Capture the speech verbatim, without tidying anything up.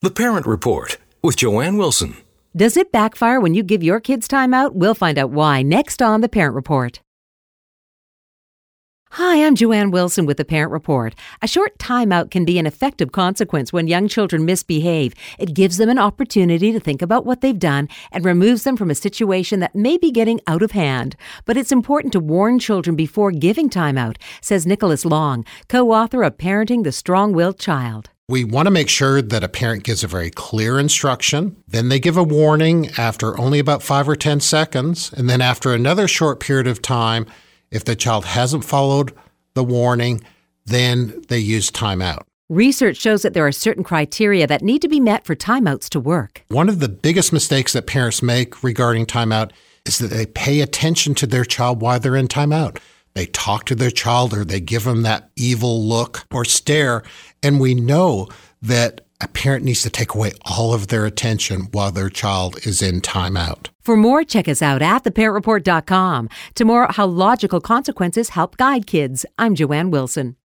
The Parent Report with Joanne Wilson. Does it backfire when you give your kids time out? We'll find out why next on The Parent Report. Hi, I'm Joanne Wilson with The Parent Report. A short timeout can be an effective consequence when young children misbehave. It gives them an opportunity to think about what they've done and removes them from a situation that may be getting out of hand. But it's important to warn children before giving timeout, says Nicholas Long, co-author of Parenting the Strong-Willed Child. We want to make sure that a parent gives a very clear instruction. Then they give a warning after only about five or ten seconds. And then after another short period of time, if the child hasn't followed the warning, then they use timeout. Research shows that there are certain criteria that need to be met for timeouts to work. One of the biggest mistakes that parents make regarding timeout is that they pay attention to their child while they're in timeout. They talk to their child or they give them that evil look or stare, and we know that a parent needs to take away all of their attention while their child is in timeout. For more, check us out at the parent report dot com. Tomorrow, how logical consequences help guide kids. I'm Joanne Wilson.